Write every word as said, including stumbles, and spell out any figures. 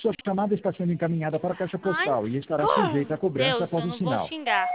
Sua chamada está sendo encaminhada para a caixa postal e estará sujeita a cobrança Deus, após eu o não vou sinal. xingar.